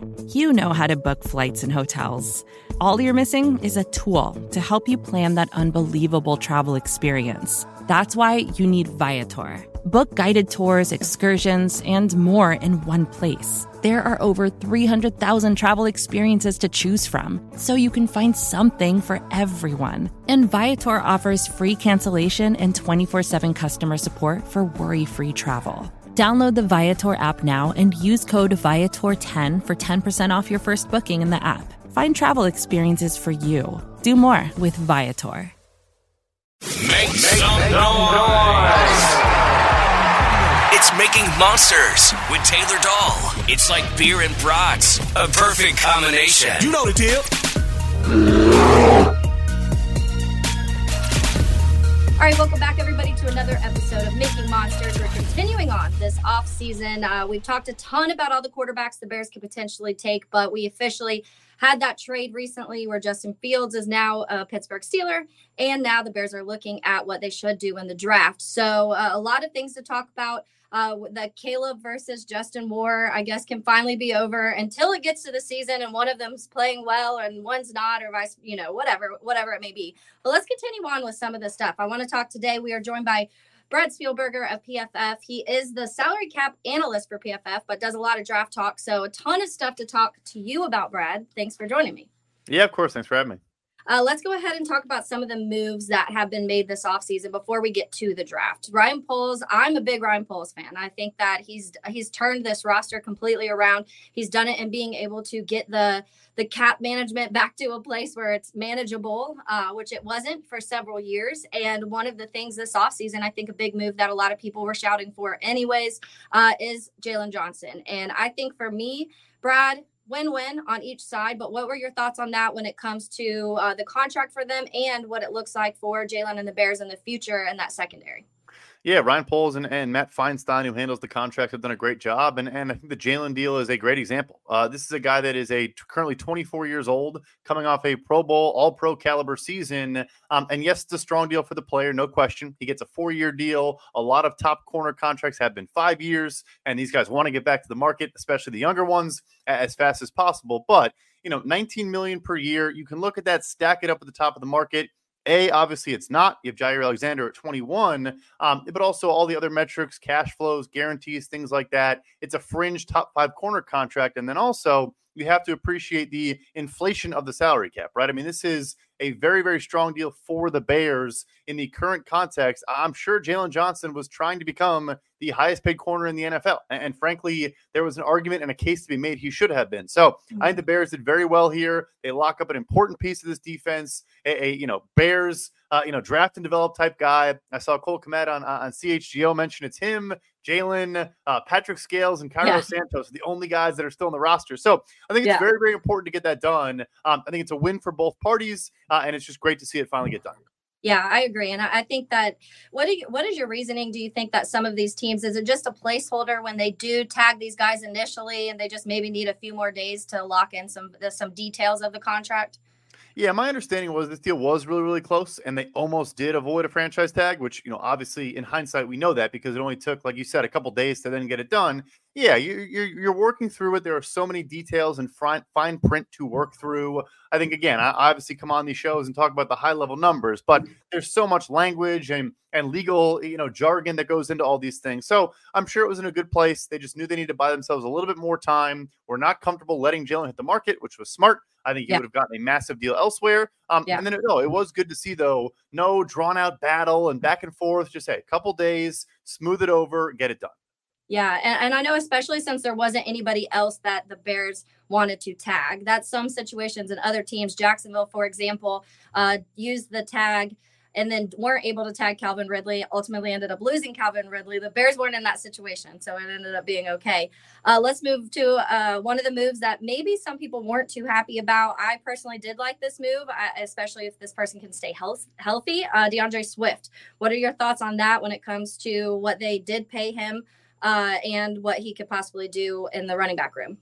You know how to book flights and hotels. All you're missing is a tool to help you plan that unbelievable travel experience. That's why you need Viator. Book guided tours, excursions, and more in one place. There are over 300,000 travel experiences to choose from, so you can find something for everyone. And Viator offers free cancellation and 24/7 customer support for worry-free travel. Download the Viator app now and use code Viator10 for 10% off your first booking in the app. Find travel experiences for you. Do more with Viator. Make some noise! It's Making Monsters with Taylor Dahl. It's like beer and brats, a perfect combination. You know the deal. All right, welcome back, everybody, to another episode of Making Monsters. We're continuing on this offseason. We've talked a ton about all the quarterbacks the Bears could potentially take, but we officially had that trade recently where Justin Fields is now a Pittsburgh Steeler, and now the Bears are looking at what they should do in the draft. So a lot of things to talk about. The Caleb versus Justin war, I guess, can finally be over until it gets to the season and one of them's playing well and one's not, or vice, whatever it may be. But let's continue on with some of the stuff. I want to talk today. We are joined by Brad Spielberger of PFF. He is the salary cap analyst for PFF, but does a lot of draft talk. So a ton of stuff to talk to you about, Brad. Thanks for joining me. Yeah, of course. Thanks for having me. Let's go ahead and talk about some of the moves that have been made this offseason before we get to the draft. Ryan Poles, I'm a big Ryan Poles fan. I think that he's turned this roster completely around. He's done it in being able to get the cap management back to a place where it's manageable, which it wasn't for several years. And one of the things this offseason, I think a big move that a lot of people were shouting for anyways, is Jaylon Johnson. And I think for me, Brad, win-win on each side, but what were your thoughts on that when it comes to the contract for them and what it looks like for Jaylon and the Bears in the future and that secondary? Yeah, Ryan Poles and Matt Feinstein, who handles the contract, have done a great job. And I think the Jaylon deal is a great example. This is a guy that is currently 24 years old, coming off a Pro Bowl, all-pro caliber season. And yes, it's a strong deal for the player, no question. He gets a 4-year deal. A lot of top corner contracts have been 5 years, and these guys want to get back to the market, especially the younger ones, as fast as possible. But, $19 million per year, you can look at that, stack it up at the top of the market. Obviously it's not. You have Jair Alexander at 21, but also all the other metrics, cash flows, guarantees, things like that. It's a fringe top 5 corner contract. And then also you have to appreciate the inflation of the salary cap, right? I mean, this is a very, very strong deal for the Bears in the current context. I'm sure Jaylon Johnson was trying to become the highest paid corner in the NFL. And frankly, there was an argument and a case to be made he should have been. So I think the Bears did very well here. They lock up an important piece of this defense, Bears, draft and develop type guy. I saw Cole Kmet on CHGO mention it's him, Jaylon, Patrick Scales, and Cairo Santos are the only guys that are still on the roster. So I think it's very, very important to get that done. I think it's a win for both parties, and it's just great to see it finally get done. Yeah, I agree. And I think that what is your reasoning? Do you think that some of these teams, is it just a placeholder when they do tag these guys initially and they just maybe need a few more days to lock in some details of the contract? Yeah, my understanding was this deal was really, really close, and they almost did avoid a franchise tag, which, obviously in hindsight, we know that because it only took, like you said, a couple days to then get it done. Yeah, you're working through it. There are so many details and fine print to work through. I think, again, I obviously come on these shows and talk about the high-level numbers, but there's so much language and legal, jargon that goes into all these things. So I'm sure it was in a good place. They just knew they needed to buy themselves a little bit more time. We're not comfortable letting Jaylon hit the market, which was smart. I think he would have gotten a massive deal elsewhere. And then it was good to see, though, no drawn-out battle and back and forth. Just, a couple days, smooth it over, get it done. Yeah, and I know especially since there wasn't anybody else that the Bears wanted to tag. That's some situations in other teams. Jacksonville, for example, used the tag and then weren't able to tag Calvin Ridley, ultimately ended up losing Calvin Ridley. The Bears weren't in that situation, so it ended up being okay. Let's move to one of the moves that maybe some people weren't too happy about. I personally did like this move, especially if this person can stay healthy. DeAndre Swift, what are your thoughts on that when it comes to what they did pay him and what he could possibly do in the running back room?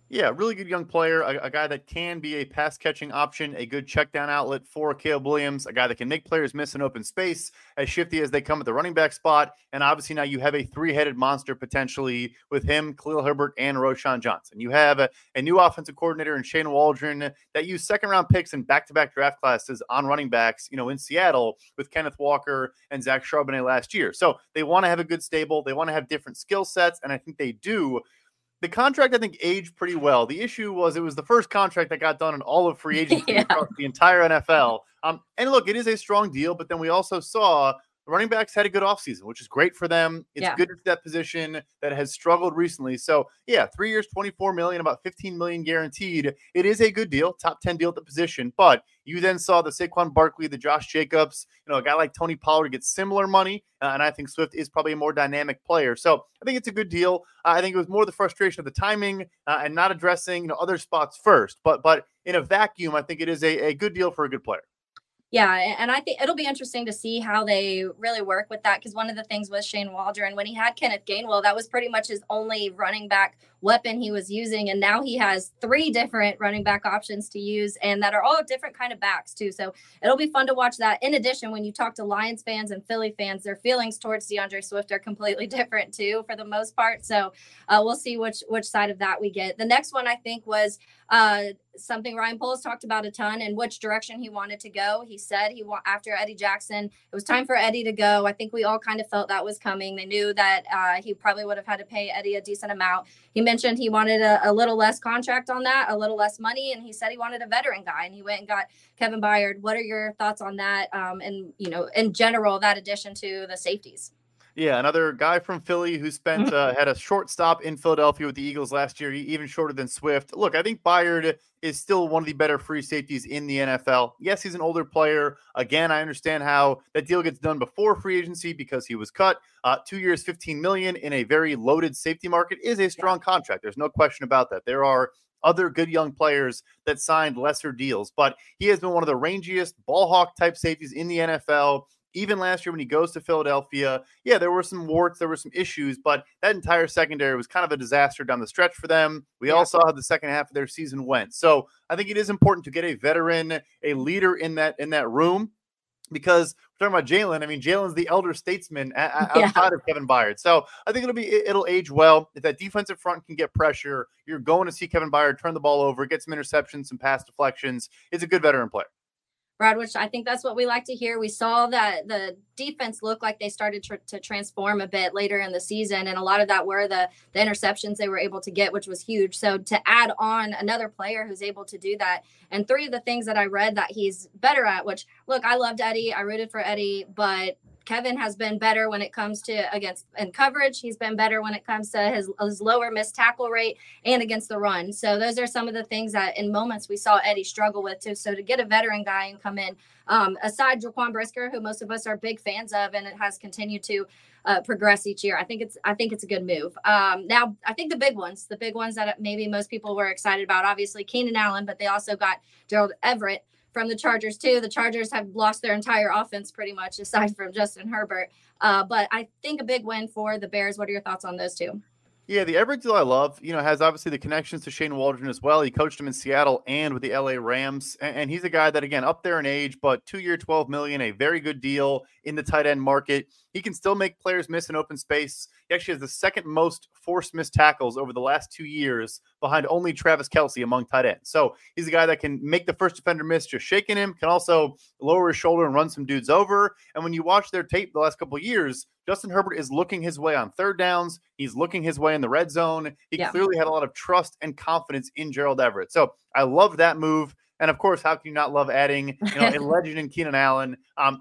Yeah, really good young player, a guy that can be a pass catching option, a good check down outlet for Caleb Williams, a guy that can make players miss an open space, as shifty as they come at the running back spot. And obviously now you have a three-headed monster potentially with him, Khalil Herbert, and Roshan Johnson. You have a new offensive coordinator in Shane Waldron that used second-round picks in back-to-back draft classes on running backs, in Seattle with Kenneth Walker and Zach Charbonnet last year. So they want to have a good stable. They want to have different skill sets, and I think they do. The contract, I think, aged pretty well. The issue was it was the first contract that got done in all of free agency across the entire NFL. And look, it is a strong deal, but then we also saw the running backs had a good offseason, which is great for them. It's good at that position that has struggled recently. So, 3 years, $24 million, about $15 million guaranteed. It is a good deal, top 10 deal at the position. But you then saw the Saquon Barkley, the Josh Jacobs, a guy like Tony Pollard gets similar money. And I think Swift is probably a more dynamic player. So I think it's a good deal. I think it was more the frustration of the timing and not addressing other spots first. But in a vacuum, I think it is a good deal for a good player. Yeah, and I think it'll be interesting to see how they really work with that, because one of the things with Shane Waldron, when he had Kenneth Gainwell, that was pretty much his only running back weapon he was using, and now he has 3 different running back options to use, and that are all different kind of backs too. So it'll be fun to watch that. In addition, when you talk to Lions fans and Philly fans, their feelings towards DeAndre Swift are completely different too, for the most part. So we'll see which side of that we get. The next one I think was something Ryan Poles talked about a ton, and which direction he wanted to go. He said after Eddie Jackson, it was time for Eddie to go. I think we all kind of felt that was coming. They knew that he probably would have had to pay Eddie a decent amount. He mentioned he wanted a little less contract on that, a little less money, and he said he wanted a veteran guy, and he went and got Kevin Byard. What are your thoughts on that? And in general, that addition to the safeties? Yeah, another guy from Philly who spent had a short stop in Philadelphia with the Eagles last year, even shorter than Swift. Look, I think Byard is still one of the better free safeties in the NFL. Yes, he's an older player. Again, I understand how that deal gets done before free agency because he was cut. 2 years, $15 million in a very loaded safety market is a strong contract. There's no question about that. There are other good young players that signed lesser deals, but he has been one of the rangiest ball hawk type safeties in the NFL. Even last year when he goes to Philadelphia, there were some warts, there were some issues, but that entire secondary was kind of a disaster down the stretch for them. We all saw how the second half of their season went. So I think it is important to get a veteran, a leader in that room, because we're talking about Jalen. I mean, Jalen's the elder statesman outside of Kevin Byard. So I think it'll age well. If that defensive front can get pressure, you're going to see Kevin Byard turn the ball over, get some interceptions, some pass deflections. It's a good veteran player. Brad, which I think that's what we like to hear. We saw that the defense looked like they started to transform a bit later in the season, and a lot of that were the interceptions they were able to get, which was huge. So to add on another player who's able to do that, and 3 of the things that I read that he's better at, which, look, I loved Eddie. I rooted for Eddie, but Kevin has been better when it comes to in coverage. He's been better when it comes to his lower missed tackle rate and against the run. So those are some of the things that in moments we saw Eddie struggle with too. So to get a veteran guy and come in, aside Jaquan Brisker, who most of us are big fans of, and it has continued to progress each year, I think it's a good move. Now, I think the big ones that maybe most people were excited about, obviously Keenan Allen, but they also got Gerald Everett from the Chargers too. The Chargers have lost their entire offense pretty much, aside from Justin Herbert. But I think a big win for the Bears. What are your thoughts on those two? Yeah, the Everett deal I love, has obviously the connections to Shane Waldron as well. He coached him in Seattle and with the LA Rams. And he's a guy that, again, up there in age, but 2 year, $12 million, a very good deal in the tight end market. He can still make players miss in open space. He actually has the second most forced missed tackles over the last 2 years, behind only Travis Kelce among tight ends. So he's a guy that can make the first defender miss just shaking him, can also lower his shoulder and run some dudes over. And when you watch their tape the last couple of years, Justin Herbert is looking his way on third downs. He's looking his way in the red zone. He clearly had a lot of trust and confidence in Gerald Everett. So I love that move. And of course, how can you not love adding, a legend in Keenan Allen?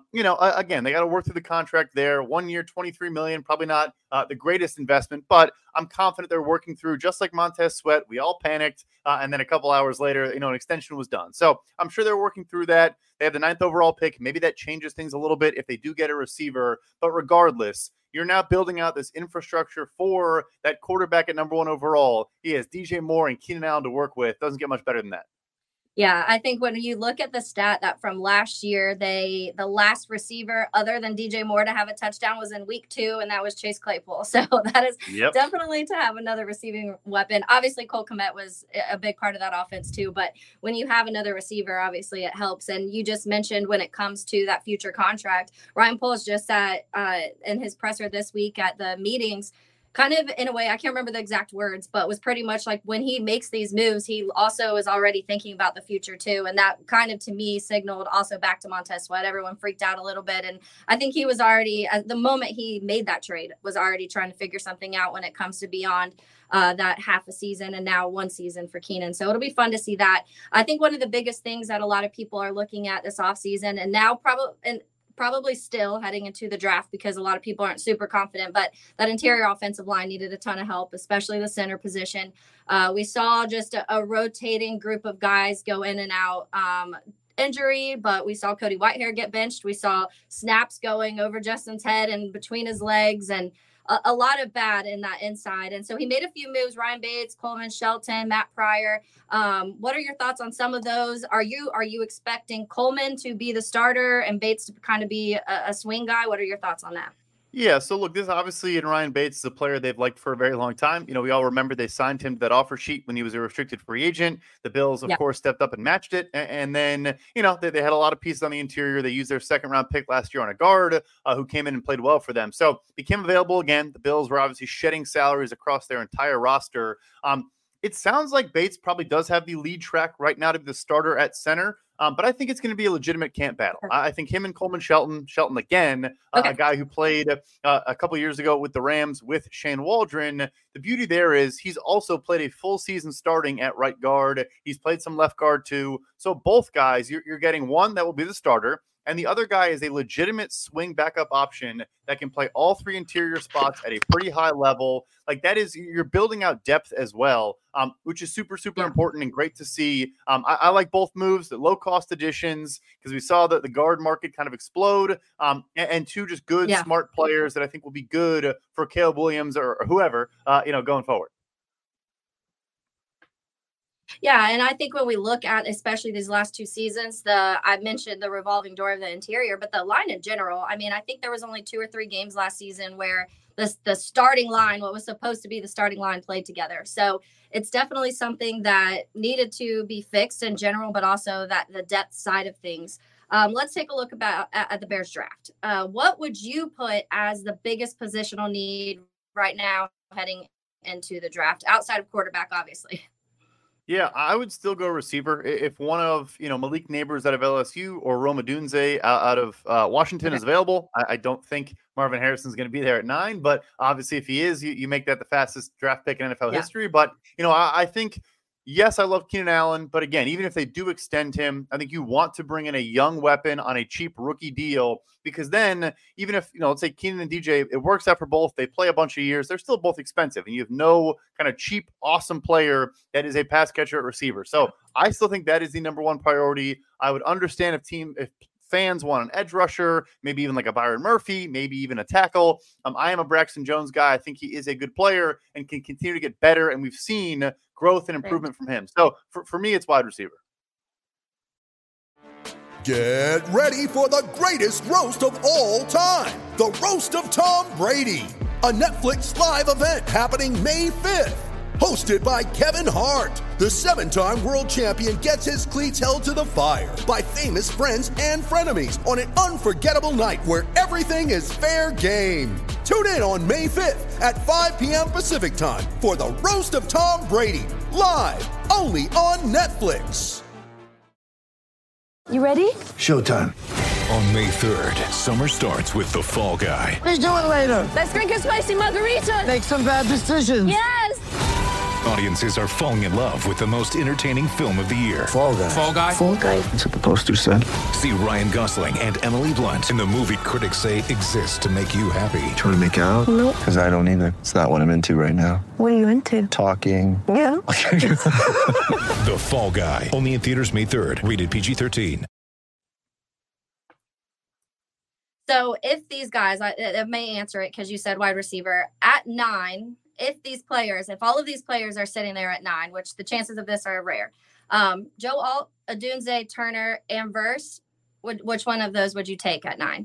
Again, they got to work through the contract there. 1 year, $23 million, probably not the greatest investment, but I'm confident they're working through, just like Montez Sweat. We all panicked. And then a couple hours later, an extension was done. So I'm sure they're working through that. They have the 9th overall pick. Maybe that changes things a little bit if they do get a receiver. But regardless, you're now building out this infrastructure for that quarterback at number 1 overall. He has DJ Moore and Keenan Allen to work with. Doesn't get much better than that. Yeah, I think when you look at the stat that from last year, the last receiver other than DJ Moore to have a touchdown was in week 2, and that was Chase Claypool. So that is definitely to have another receiving weapon. Obviously, Cole Kmet was a big part of that offense too, but when you have another receiver, obviously it helps. And you just mentioned when it comes to that future contract, Ryan Poles just in his presser this week at the meetings, kind of in a way, I can't remember the exact words, but was pretty much like when he makes these moves, he also is already thinking about the future too. And that kind of, to me, signaled also back to Montez Sweat. Everyone freaked out a little bit. And I think he was already, at the moment he made that trade, was already trying to figure something out when it comes to beyond that half a season and now 1 season for Keenan. So it'll be fun to see that. I think one of the biggest things that a lot of people are looking at this offseason, and now probably still heading into the draft, because a lot of people aren't super confident, but that interior offensive line needed a ton of help, especially the center position. We saw just a rotating group of guys go in and out injury, but we saw Cody Whitehair get benched. We saw snaps going over Justin's head and between his legs, and a lot of bad in that inside. And so he made a few moves: Ryan Bates, Coleman Shelton, Matt Pryor. What are your thoughts on some of those? Are you expecting Coleman to be the starter and Bates to kind of be a swing guy? What are your thoughts on that? Yeah, so look, this obviously, and Ryan Bates is a player they've liked for a very long time. You know, we all remember they signed him to that offer sheet when he was a restricted free agent. The Bills, of course, stepped up and matched it. And then, you know, they had a lot of pieces on the interior. They used their second-round pick last year on a guard who came in and played well for them. So became available again. The Bills were obviously shedding salaries across their entire roster. It sounds like Bates probably does have the lead track right now to be the starter at center. But I think it's going to be a legitimate camp battle. I think him and Coleman Shelton again, a guy who played a couple years ago with the Rams with Shane Waldron. The beauty there is he's also played a full season starting at right guard. He's played some left guard too. So both guys, you're getting one that will be the starter, and the other guy is a legitimate swing backup option that can play all 3 interior spots at a pretty high level. Like that is, you're building out depth as well, which is super important and great to see. I like both moves, the low cost additions, because we saw that the guard market kind of explode, and 2 just good, smart players that I think will be good for Caleb Williams or whoever, going forward. Yeah, and I think when we look at especially these last 2 seasons, I mentioned the revolving door of the interior, but the line in general, I mean, I think there was only 2 or 3 games last season where the starting line, what was supposed to be the starting line, played together. So it's definitely something that needed to be fixed in general, but also that the depth side of things. Let's take a look at the Bears draft. What would you put as the biggest positional need right now heading into the draft, outside of quarterback, obviously? Yeah, I would still go receiver. If one of, Malik Neighbors out of LSU or Rome Odunze out of Washington is available, I don't think Marvin Harrison's going to be there at 9. But obviously, if he is, you make that the fastest draft pick in NFL history. But, I think, yes, I love Keenan Allen. But again, even if they do extend him, I think you want to bring in a young weapon on a cheap rookie deal, because then even if, let's say Keenan and DJ, it works out for both. They play a bunch of years. They're still both expensive, and you have no kind of cheap, awesome player that is a pass catcher at receiver. So I still think that is the number one priority. I would understand if fans want an edge rusher, maybe even like a Byron Murphy, maybe even a tackle. I am a Braxton Jones guy. I think he is a good player and can continue to get better, and we've seen growth and improvement from him. So for me, it's wide receiver. Get ready for the greatest roast of all time, the Roast of Tom Brady, a Netflix live event happening May 5th. Hosted by Kevin Hart, the 7-time world champion gets his cleats held to the fire by famous friends and frenemies on an unforgettable night where everything is fair game. Tune in on May 5th at 5 p.m. Pacific time for the Roast of Tom Brady, live only on Netflix. You ready? Showtime. On May 3rd, summer starts with The Fall Guy. Let's do it later. Let's drink a spicy margarita. Make some bad decisions. Yes! Audiences are falling in love with the most entertaining film of the year. Fall Guy. Fall Guy? Fall Guy. That's what the poster said. See Ryan Gosling and Emily Blunt in the movie critics say exists to make you happy. Trying to make it out? Nope. Because I don't either. It's not what I'm into right now. What are you into? Talking. Yeah. The Fall Guy. Only in theaters May 3rd. Rated PG-13. So if these guys, I may answer it because you said wide receiver, at 9, if all of these players are sitting there at 9, which the chances of this are rare, Joe Alt, Odunze, Turner, and Verse, which one of those would you take at 9?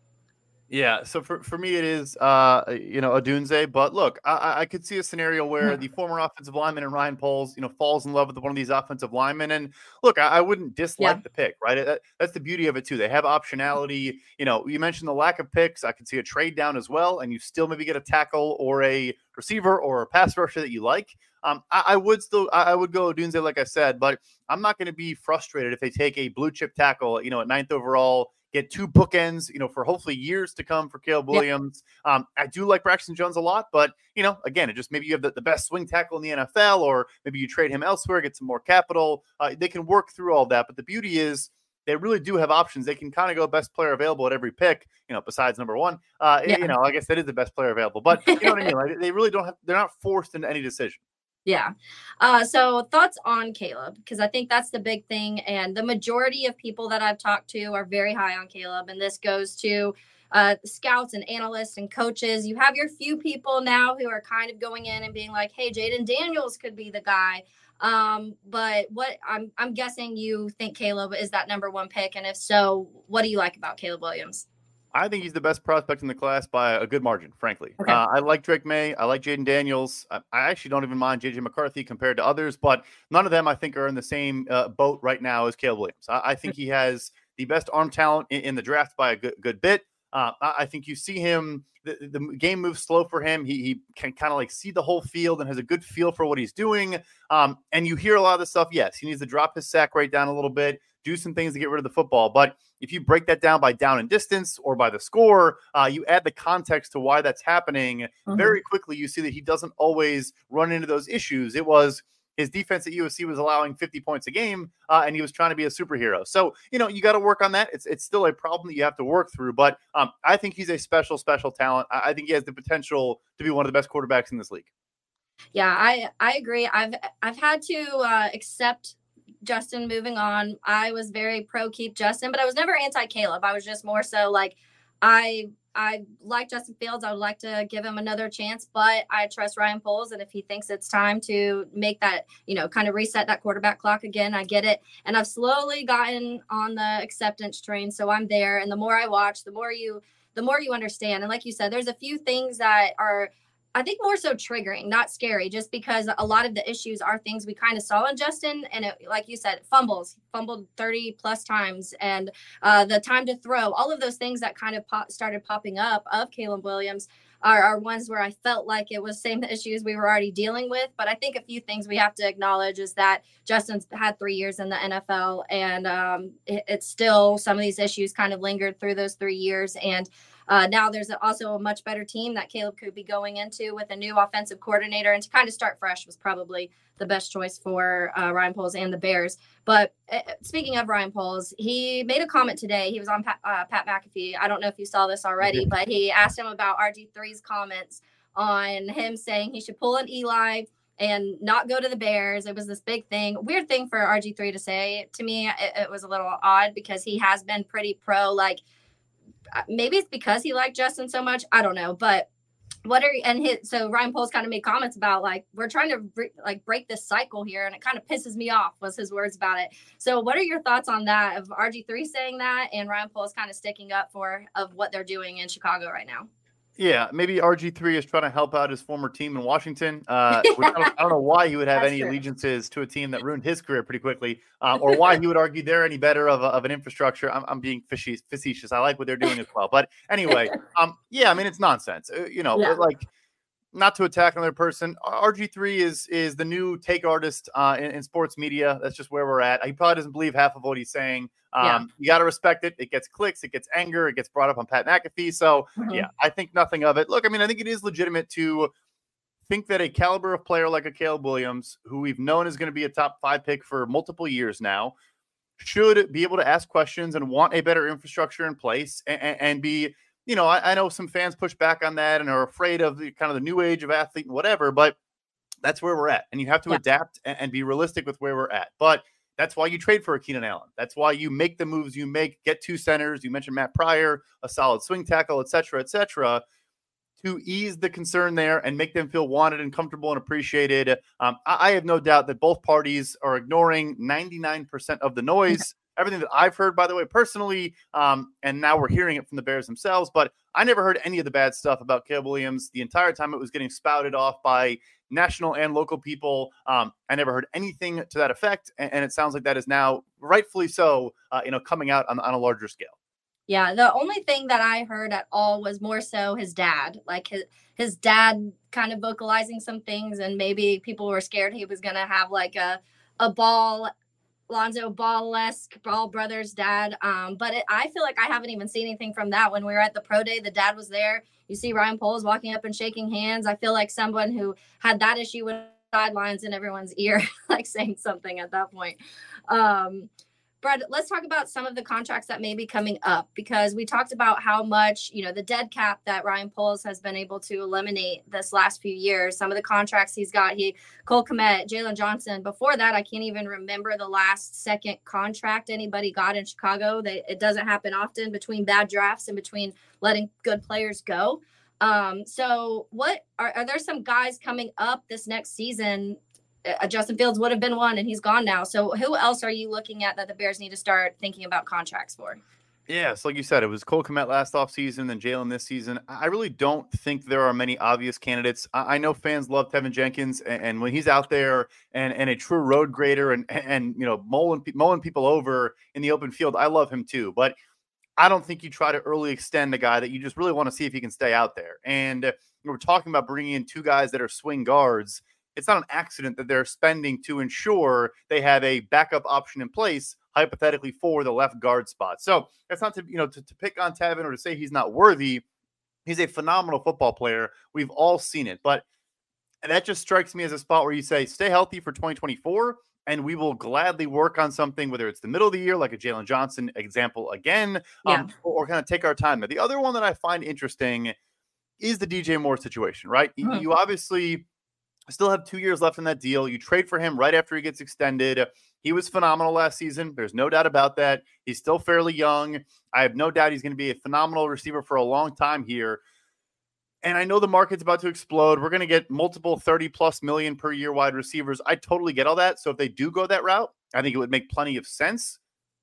Yeah, so for me it is Odunze, but look, I could see a scenario where the former offensive lineman and Ryan Poles, falls in love with one of these offensive linemen, and look, I wouldn't dislike the pick, right? That's the beauty of it too. They have optionality. You mentioned the lack of picks. I could see a trade down as well, and you still maybe get a tackle or a receiver or a pass rusher that you like. I would go Odunze, like I said, but I'm not going to be frustrated if they take a blue chip tackle, at 9th overall. Get 2 bookends, for hopefully years to come for Caleb Williams. I do like Braxton Jones a lot, but, again, it just maybe you have the best swing tackle in the NFL, or maybe you trade him elsewhere, get some more capital. They can work through all that. But the beauty is they really do have options. They can kind of go best player available at every pick, besides number 1. I guess that is the best player available. But you know what I mean? Like, they really don't have – they're not forced into any decision. Yeah. So thoughts on Caleb, because I think that's the big thing. And the majority of people that I've talked to are very high on Caleb. And this goes to scouts and analysts and coaches. You have your few people now who are kind of going in and being like, hey, Jaden Daniels could be the guy. But what I'm guessing you think Caleb is that number 1 pick. And if so, what do you like about Caleb Williams? I think he's the best prospect in the class by a good margin, frankly. Okay. I like Drake May. I like Jaden Daniels. I actually don't even mind J.J. McCarthy compared to others, but none of them I think are in the same boat right now as Caleb Williams. I think he has the best arm talent in the draft by a good bit. I think you see him, the game moves slow for him. He can kind of like see the whole field and has a good feel for what he's doing. And you hear a lot of the stuff. Yes, he needs to drop his sack rate down a little bit, do some things to get rid of the football. But if you break that down by down and distance or by the score, you add the context to why that's happening. Very quickly, you see that he doesn't always run into those issues. It was his defense at USC was allowing 50 points a game, and he was trying to be a superhero. So, you got to work on that. It's still a problem that you have to work through. But I think he's a special talent. I think he has the potential to be one of the best quarterbacks in this league. Yeah, I agree. I've had to accept Justin moving on. I was very pro keep Justin, but I was never anti Caleb. I was just more so like, I like Justin Fields. I would like to give him another chance, but I trust Ryan Poles. And if he thinks it's time to make that, kind of reset that quarterback clock again, I get it. And I've slowly gotten on the acceptance train. So I'm there. And the more I watch, the more you understand. And like you said, there's a few things that are, I think, more so triggering, not scary, just because a lot of the issues are things we kind of saw in Justin. And like you said, fumbled 30 plus times, and the time to throw, all of those things that kind of started popping up of Caleb Williams are ones where I felt like it was same issues we were already dealing with. But I think a few things we have to acknowledge is that Justin's had 3 years in the NFL, and it's still, some of these issues kind of lingered through those 3 years. And now there's also a much better team that Caleb could be going into with a new offensive coordinator, and to kind of start fresh was probably the best choice for Ryan Poles and the Bears. But speaking of Ryan Poles, he made a comment today. He was on Pat McAfee. I don't know if you saw this already, but he asked him about RG3's comments on him saying he should pull an Eli and not go to the Bears. It was this big thing, weird thing for RG3 to say. To me, it was a little odd because he has been pretty pro, like, maybe it's because he liked Justin so much. I don't know. But so Ryan Poles kind of made comments about, like, we're trying to break this cycle here, and it kind of pisses me off, was his words about it. So what are your thoughts on that, of RG3 saying that and Ryan Poles kind of sticking up of what they're doing in Chicago right now? Yeah, maybe RG3 is trying to help out his former team in Washington. Which I don't know why he would have any allegiances to a team that ruined his career pretty quickly, or why he would argue they're any better of an infrastructure. I'm being facetious. I like what they're doing as well. But anyway, yeah, I mean, it's nonsense. Like, not to attack another person, RG3 is the new take artist in sports media. That's just where we're at. He probably doesn't believe half of what he's saying. You got to respect it. It gets clicks, it gets anger, it gets brought up on Pat McAfee. So yeah, I think nothing of it. Look, I mean, I think it is legitimate to think that a caliber of player like a Caleb Williams, who we've known is going to be a top 5 pick for multiple years now, should be able to ask questions and want a better infrastructure in place and be, I know some fans push back on that and are afraid of the kind of the new age of athlete and whatever, but that's where we're at. And you have to adapt and be realistic with where we're at. But that's why you trade for a Keenan Allen. That's why you make the moves you make, get 2 centers. You mentioned Matt Pryor, a solid swing tackle, et cetera, to ease the concern there and make them feel wanted and comfortable and appreciated. I have no doubt that both parties are ignoring 99% of the noise. Everything that I've heard, by the way, personally, and now we're hearing it from the Bears themselves, but I never heard any of the bad stuff about Caleb Williams the entire time it was getting spouted off by national and local people. I never heard anything to that effect, and it sounds like that is now, rightfully so, coming out on a larger scale. Yeah, the only thing that I heard at all was more so his dad, like his dad kind of vocalizing some things, and maybe people were scared he was going to have like a Lonzo Ball-esque Ball brothers dad. But I feel like I haven't even seen anything from that. When we were at the pro day, the dad was there. You see Ryan Poles walking up and shaking hands. I feel like someone who had that issue with sidelines in everyone's ear, like saying something at that point. Brad, let's talk about some of the contracts that may be coming up, because we talked about how much, the dead cap that Ryan Poles has been able to eliminate this last few years. Some of the contracts he's got, Cole Kmet, Jalen Johnson. Before that, I can't even remember the last second contract anybody got in Chicago. It doesn't happen often between bad drafts and between letting good players go. So what are there some guys coming up this next season? Justin Fields would have been one, and he's gone now. So who else are you looking at that the Bears need to start thinking about contracts for? Yeah, so like you said, it was Cole Kmet last offseason, then Jalen this season. I really don't think there are many obvious candidates. I know fans love Tevin Jenkins, and when he's out there and a true road grader and mulling people over in the open field, I love him too. But I don't think you try to early extend a guy that you just really want to see if he can stay out there. And we're talking about bringing in two guys that are swing guards. It's not an accident that they're spending to ensure they have a backup option in place, hypothetically, for the left guard spot. So that's not to pick on Tevin or to say he's not worthy. He's a phenomenal football player. We've all seen it. But that just strikes me as a spot where you say, stay healthy for 2024, and we will gladly work on something, whether it's the middle of the year, like a Jalen Johnson example again, or kind of take our time. Now, the other one that I find interesting is the DJ Moore situation, right? Mm-hmm. You obviously still have 2 years left in that deal. You trade for him right after he gets extended. He was phenomenal last season. There's no doubt about that. He's still fairly young. I have no doubt he's going to be a phenomenal receiver for a long time here. And I know the market's about to explode. We're going to get multiple 30+ million per year wide receivers. I totally get all that. So if they do go that route, I think it would make plenty of sense.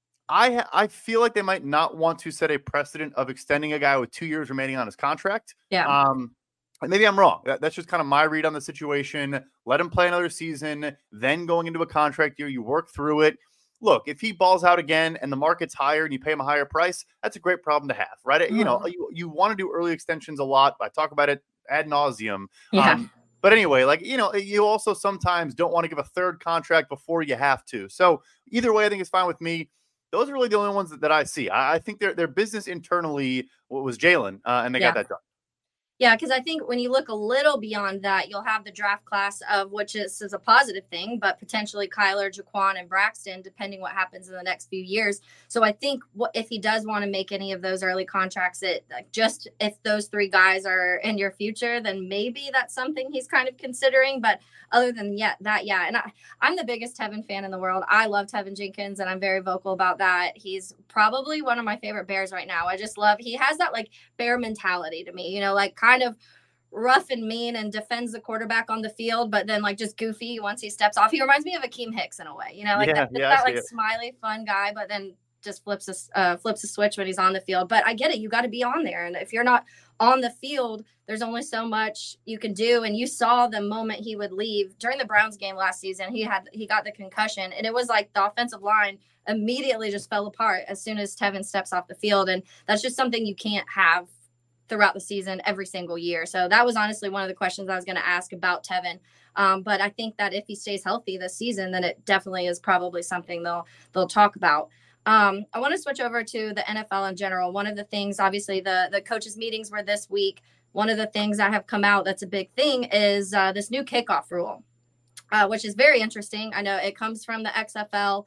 I feel like they might not want to set a precedent of extending a guy with 2 years remaining on his contract. Yeah. Maybe I'm wrong. That's just kind of my read on the situation. Let him play another season, then going into a contract year, you work through it. Look, if he balls out again and the market's higher and you pay him a higher price, that's a great problem to have, right? Mm-hmm. You want to do early extensions a lot. I talk about it ad nauseum. Yeah. But anyway, you also sometimes don't want to give a third contract before you have to. So either way, I think it's fine with me. Those are really the only ones that I see. I think their business internally was Jalen, and they got that done. Yeah, because I think when you look a little beyond that, you'll have the draft class of which is a positive thing, but potentially Kyler, Jaquan, and Braxton, depending what happens in the next few years. So I think if he does want to make any of those early contracts, just if those three guys are in your future, then maybe that's something he's kind of considering. But other than that, and I'm the biggest Tevin fan in the world. I love Tevin Jenkins, and I'm very vocal about that. He's probably one of my favorite Bears right now. I just love, he has that Bear mentality to me, kind of rough and mean and defends the quarterback on the field, but then just goofy once he steps off. He reminds me of Akeem Hicks in a way, that smiley, fun guy, but then just flips a switch when he's on the field. But I get it. You got to be on there. And if you're not on the field, there's only so much you can do. And you saw the moment he would leave during the Browns game last season, he got the concussion, and it was like the offensive line immediately just fell apart as soon as Tevin steps off the field. And that's just something you can't have throughout the season every single year. So that was honestly one of the questions I was going to ask about Tevin. But I think that if he stays healthy this season, then it definitely is probably something they'll talk about. I want to switch over to the NFL in general. One of the things, obviously the coaches meetings were this week. One of the things that have come out that's a big thing is this new kickoff rule, which is very interesting. I know it comes from the XFL.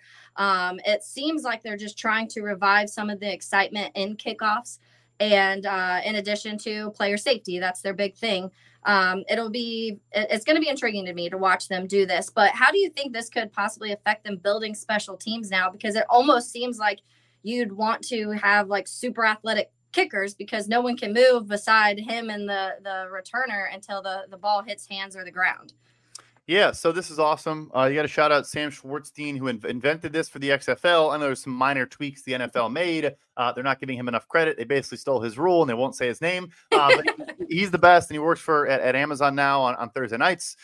It seems like they're just trying to revive some of the excitement in kickoffs. And in addition to player safety, that's their big thing. It's going to be intriguing to me to watch them do this. But how do you think this could possibly affect them building special teams now? Because it almost seems like you'd want to have super athletic kickers because no one can move beside him and the returner until the ball hits hands or the ground. Yeah, so this is awesome. You got to shout out Sam Schwartzstein, who invented this for the XFL. I know there's some minor tweaks the NFL made. They're not giving him enough credit. They basically stole his rule, and they won't say his name. But he's the best, and he works at Amazon now on Thursday nights.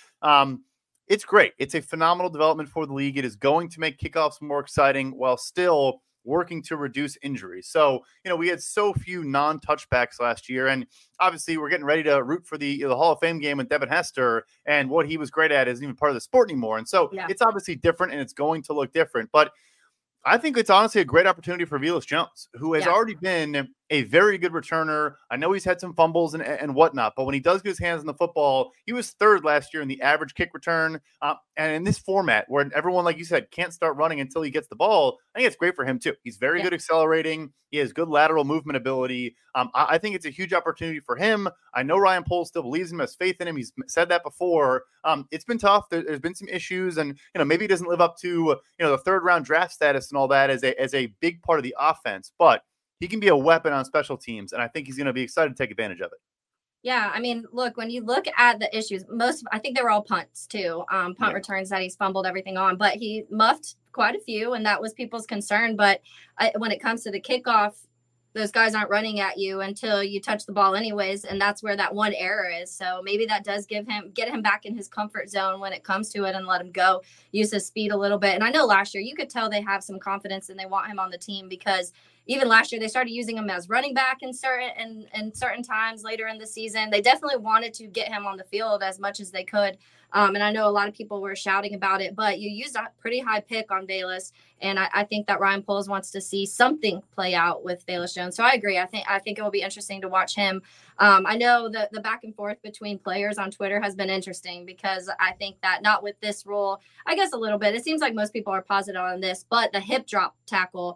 It's great. It's a phenomenal development for the league. It is going to make kickoffs more exciting while still working to reduce injuries. So, we had so few non-touchbacks last year, and obviously we're getting ready to root for the Hall of Fame game with Devin Hester, and what he was great at isn't even part of the sport anymore. And so It's obviously different, and it's going to look different. But I think it's honestly a great opportunity for Velus Jones, who has already been a very good returner. I know he's had some fumbles and whatnot, but when he does get his hands on the football, he was third last year in the average kick return. And in this format where everyone, like you said, can't start running until he gets the ball, I think it's great for him too. He's very good accelerating. He has good lateral movement ability. I think it's a huge opportunity for him. I know Ryan Poles still believes him, has faith in him. He's said that before. It's been tough. There's been some issues, and maybe he doesn't live up to the third round draft status and all that as a big part of the offense, but he can be a weapon on special teams, and I think he's going to be excited to take advantage of it. Yeah, I mean, look, when you look at the issues, I think they were all punts too, returns that he's fumbled everything on, but he muffed quite a few, and that was people's concern. But when it comes to the kickoff, those guys aren't running at you until you touch the ball anyways, and that's where that one error is. So maybe that does get him back in his comfort zone when it comes to it, and let him go, use his speed a little bit. And I know last year you could tell they have some confidence and they want him on the team, because even last year they started using him as running back in certain times later in the season. They definitely wanted to get him on the field as much as they could. And I know a lot of people were shouting about it, but you used a pretty high pick on Velus. And I think that Ryan Poles wants to see something play out with Velus Jones. So I agree. I think it will be interesting to watch him. I know the back and forth between players on Twitter has been interesting, because I think that not with this rule, I guess a little bit, it seems like most people are positive on this, but the hip drop tackle,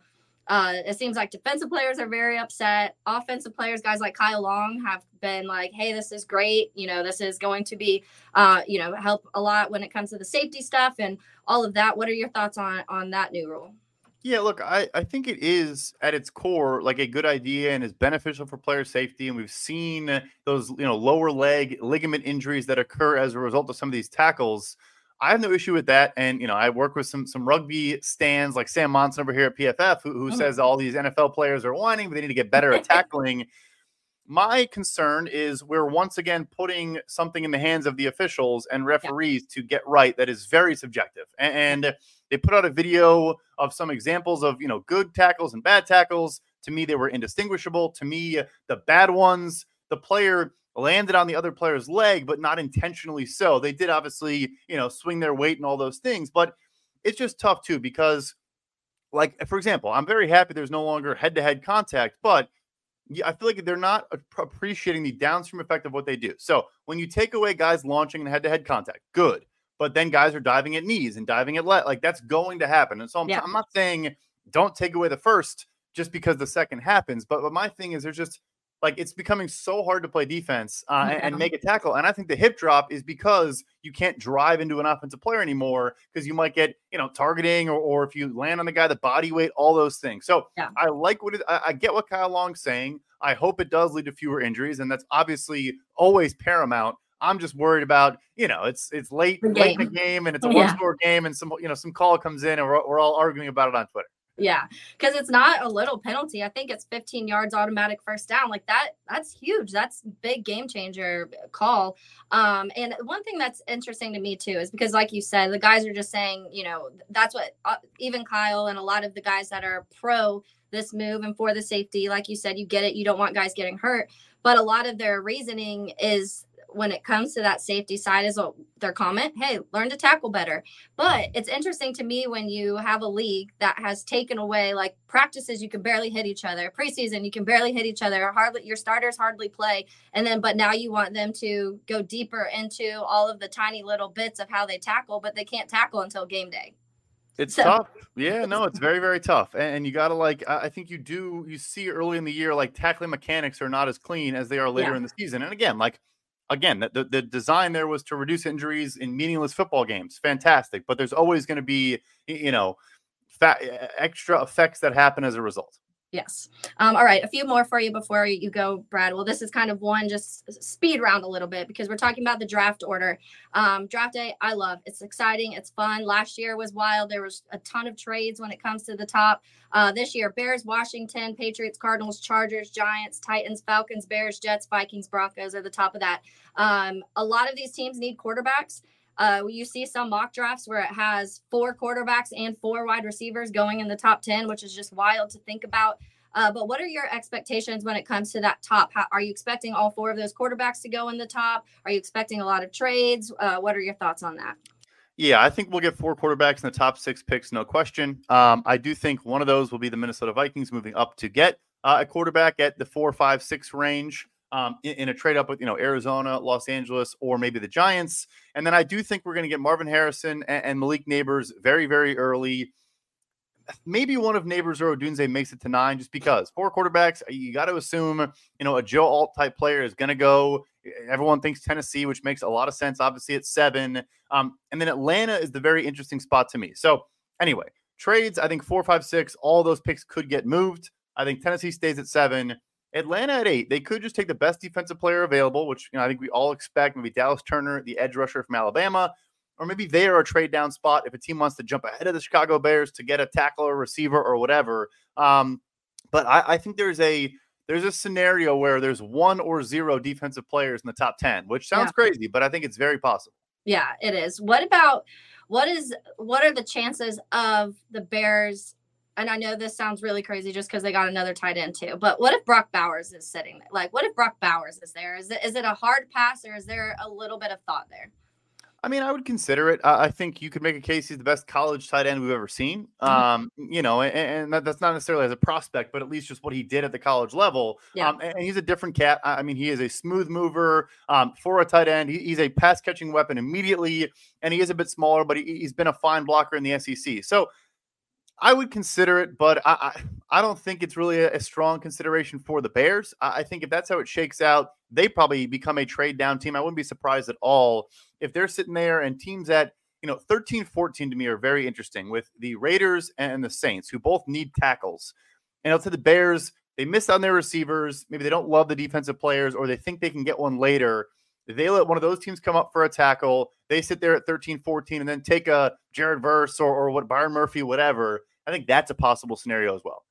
it seems like defensive players are very upset. Offensive players, guys like Kyle Long, have been like, hey, this is great. This is going to be, help a lot when it comes to the safety stuff and all of that. What are your thoughts on that new rule? Yeah, look, I think it is at its core like a good idea and is beneficial for player safety. And we've seen those, lower leg ligament injuries that occur as a result of some of these tackles. I have no issue with that. And, I work with some rugby stands like Sam Monson over here at PFF, who says all these NFL players are whining, but they need to get better at tackling. My concern is we're once again putting something in the hands of the officials and referees to get right that is very subjective. And they put out a video of some examples of, good tackles and bad tackles. To me, they were indistinguishable. To me, the bad ones, the player landed on the other player's leg, but not intentionally so. They did obviously, swing their weight and all those things, but it's just tough too, because like, for example, I'm very happy there's no longer head-to-head contact, but I feel like they're not appreciating the downstream effect of what they do. So when you take away guys launching in head-to-head contact, good, but then guys are diving at knees and diving at like that's going to happen. And so I'm not saying don't take away the first just because the second happens, but my thing is there's just like, it's becoming so hard to play defense and make a tackle. And I think the hip drop is because you can't drive into an offensive player anymore, because you might get, targeting or if you land on the guy, the body weight, all those things. So I like I get what Kyle Long's saying. I hope it does lead to fewer injuries. And that's obviously always paramount. I'm just worried about, it's late in the game and it's a one-score game and some call comes in and we're all arguing about it on Twitter. Yeah, because it's not a little penalty. I think it's 15 yards automatic first down. Like that's huge. That's big game changer call. And one thing that's interesting to me too is because, like you said, the guys are just saying, that's what even Kyle and a lot of the guys that are pro this move and for the safety, like you said, you get it. You don't want guys getting hurt. But a lot of their reasoning is, when it comes to that safety side, is their comment, hey, learn to tackle better. But it's interesting to me when you have a league that has taken away, like, practices, you can barely hit each other. Preseason, you can barely hit each other. Your starters hardly play. But now you want them to go deeper into all of the tiny little bits of how they tackle, but they can't tackle until game day. It's tough. Yeah, no, it's very, very tough. And you got to I think you see early in the year, like, tackling mechanics are not as clean as they are later in the season. And again, the design there was to reduce injuries in meaningless football games. Fantastic. But there's always going to be, extra effects that happen as a result. Yes. All right. A few more for you before you go, Brad. Well, this is kind of one just speed round a little bit because we're talking about the draft order. Draft day, I love. It's exciting. It's fun. Last year was wild. There was a ton of trades when it comes to the top. This year, Bears, Washington, Patriots, Cardinals, Chargers, Giants, Titans, Falcons, Bears, Jets, Vikings, Broncos are the top of that. A lot of these teams need quarterbacks. You see some mock drafts where it has 4 quarterbacks and 4 wide receivers going in the top 10, which is just wild to think about. But what are your expectations when it comes to that top? Are you expecting all 4 of those quarterbacks to go in the top? Are you expecting a lot of trades? What are your thoughts on that? Yeah, I think we'll get 4 quarterbacks in the top 6 picks, no question. I do think one of those will be the Minnesota Vikings moving up to get a quarterback at the 4, 5, 6 range. In a trade up with, Arizona, Los Angeles, or maybe the Giants. And then I do think we're going to get Marvin Harrison and Malik Nabers very, very early. Maybe one of Nabers or Odunze makes it to 9 just because 4 quarterbacks, you got to assume, a Joe Alt type player is going to go. Everyone thinks Tennessee, which makes a lot of sense, obviously at 7. And then Atlanta is the very interesting spot to me. So anyway, trades, I think 4, 5, 6, all those picks could get moved. I think Tennessee stays at 7. Atlanta at 8, they could just take the best defensive player available, which I think we all expect, maybe Dallas Turner, the edge rusher from Alabama, or maybe they are a trade down spot if a team wants to jump ahead of the Chicago Bears to get a tackle or receiver or whatever. But I think there's a scenario where there's 1 or 0 defensive players in the top 10, which sounds crazy, but I think it's very possible. Yeah, it is. What are the chances of the Bears? And I know this sounds really crazy just because they got another tight end too. But what if Brock Bowers is sitting there? Like, what if Brock Bowers is there? Is it a hard pass or is there a little bit of thought there? I mean, I would consider it. I think you could make a case he's the best college tight end we've ever seen. And that's not necessarily as a prospect, but at least just what he did at the college level. Yeah. And he's a different cat. I mean, he is a smooth mover for a tight end. He's a pass catching weapon immediately, and he is a bit smaller, but he's been a fine blocker in the SEC. So I would consider it, but I don't think it's really a strong consideration for the Bears. I think if that's how it shakes out, they probably become a trade down team. I wouldn't be surprised at all if they're sitting there, and teams at 13, 14 to me are very interesting with the Raiders and the Saints, who both need tackles. And I'll say the Bears, they missed on their receivers. Maybe they don't love the defensive players, or they think they can get one later. They let one of those teams come up for a tackle. They sit there at 13, 14, and then take a Jared Verse or what Byron Murphy, whatever. I think that's a possible scenario as well.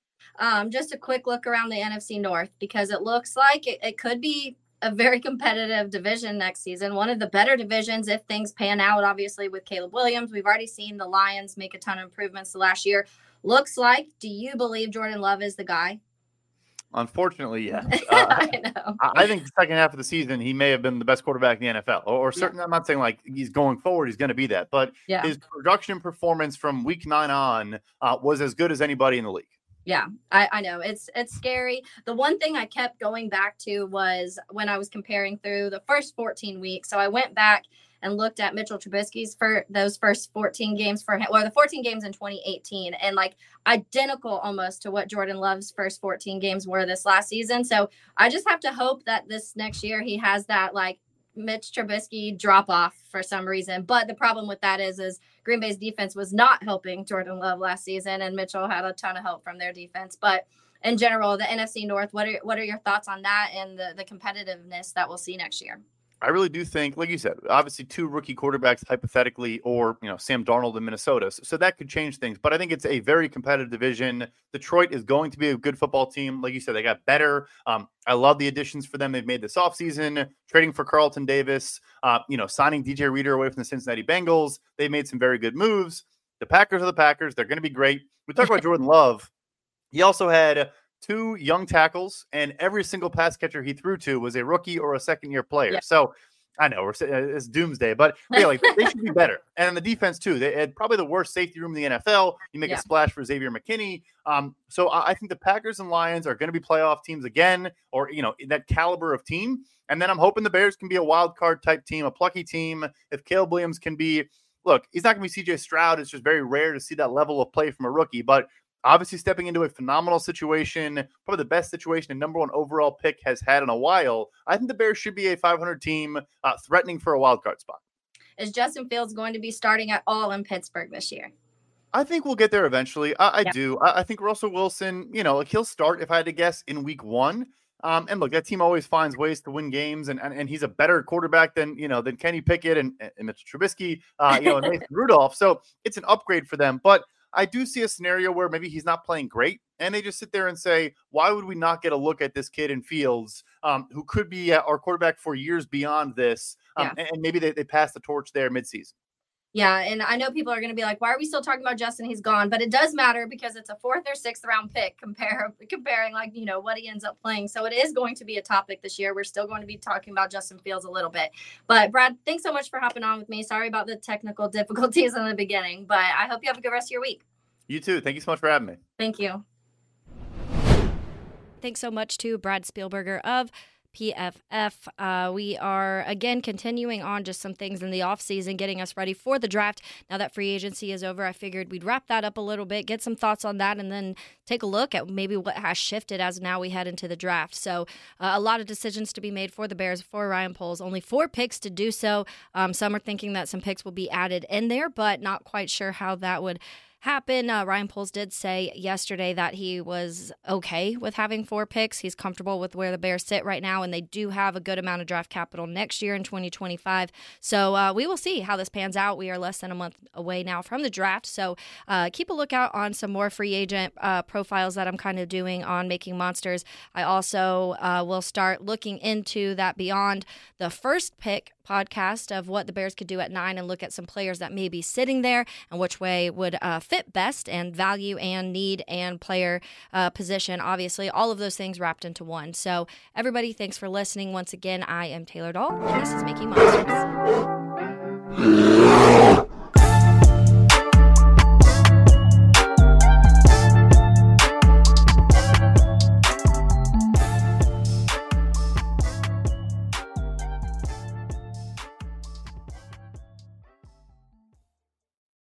Just a quick look around the NFC North, because it looks like it could be a very competitive division next season. One of the better divisions if things pan out, obviously, with Caleb Williams. We've already seen the Lions make a ton of improvements the last year. Looks like, do you believe Jordan Love is the guy? Unfortunately, yeah. I know. I think the second half of the season, he may have been the best quarterback in the NFL. Or certainly, I'm not saying like he's going forward, he's going to be that. But his production performance from week 9 on was as good as anybody in the league. Yeah, I know. It's scary. The one thing I kept going back to was when I was comparing through the first 14 weeks. So I went back and looked at Mitchell Trubisky's for those first 14 games for him, or the 14 games in 2018, and like identical almost to what Jordan Love's first 14 games were this last season. So I just have to hope that this next year he has that like Mitch Trubisky drop off for some reason. But the problem with that is Green Bay's defense was not helping Jordan Love last season, and Mitchell had a ton of help from their defense. But in general, the NFC North, what are your thoughts on that and the competitiveness that we'll see next year? I really do think, like you said, obviously 2 rookie quarterbacks hypothetically, or Sam Darnold in Minnesota. So that could change things. But I think it's a very competitive division. Detroit is going to be a good football team. Like you said, they got better. I love the additions for them they've made this offseason, trading for Carlton Davis, signing DJ Reader away from the Cincinnati Bengals. They've made some very good moves. The Packers are the Packers. They're going to be great. We talk about Jordan Love. He also had 2 young tackles, and every single pass catcher he threw to was a rookie or a second-year player. Yeah. So I know it's doomsday, but really, they should be better. And on the defense, too, they had probably the worst safety room in the NFL. You make a splash for Xavier McKinney. So I think the Packers and Lions are going to be playoff teams again, or, that caliber of team. And then I'm hoping the Bears can be a wild card type team, a plucky team. If Caleb Williams can be, look, he's not going to be CJ Stroud. It's just very rare to see that level of play from a rookie, but obviously stepping into a phenomenal situation, probably the best situation a number 1 overall pick has had in a while. I think the Bears should be a 500 team threatening for a wild card spot. Is Justin Fields going to be starting at all in Pittsburgh this year? I think we'll get there eventually. I do. I think Russell Wilson, like he'll start, if I had to guess, in week 1. And look, that team always finds ways to win games, and he's a better quarterback than Kenny Pickett and Mitch Trubisky, and Nathan Rudolph. So it's an upgrade for them. But I do see a scenario where maybe he's not playing great, and they just sit there and say, why would we not get a look at this kid in Fields, who could be our quarterback for years beyond this? And maybe they pass the torch there midseason. Yeah, and I know people are going to be like, why are we still talking about Justin? He's gone. But it does matter because it's a 4th or 6th round pick comparing what he ends up playing. So it is going to be a topic this year. We're still going to be talking about Justin Fields a little bit. But Brad, thanks so much for hopping on with me. Sorry about the technical difficulties in the beginning, but I hope you have a good rest of your week. You too. Thank you so much for having me. Thank you. Thanks so much to Brad Spielberger of PFF. We are, again, continuing on just some things in the offseason, getting us ready for the draft. Now that free agency is over, I figured we'd wrap that up a little bit, get some thoughts on that, and then take a look at maybe what has shifted as now we head into the draft. So a lot of decisions to be made for the Bears, for Ryan Poles. Only 4 picks to do so. Some are thinking that some picks will be added in there, but not quite sure how that would happen. Ryan Poles did say yesterday that he was okay with having 4 picks. He's comfortable with where the Bears sit right now, and they do have a good amount of draft capital next year in 2025. So we will see how this pans out. We are less than a month away now from the draft, so keep a lookout on some more free agent profiles that I'm kind of doing on Making Monsters. I also will start looking into that beyond the first pick podcast of what the Bears could do at 9 and look at some players that may be sitting there and which way would fit best and value and need and player position. Obviously, all of those things wrapped into one. So everybody, thanks for listening. Once again, I am Taylor Dahl, and this is Making Monsters.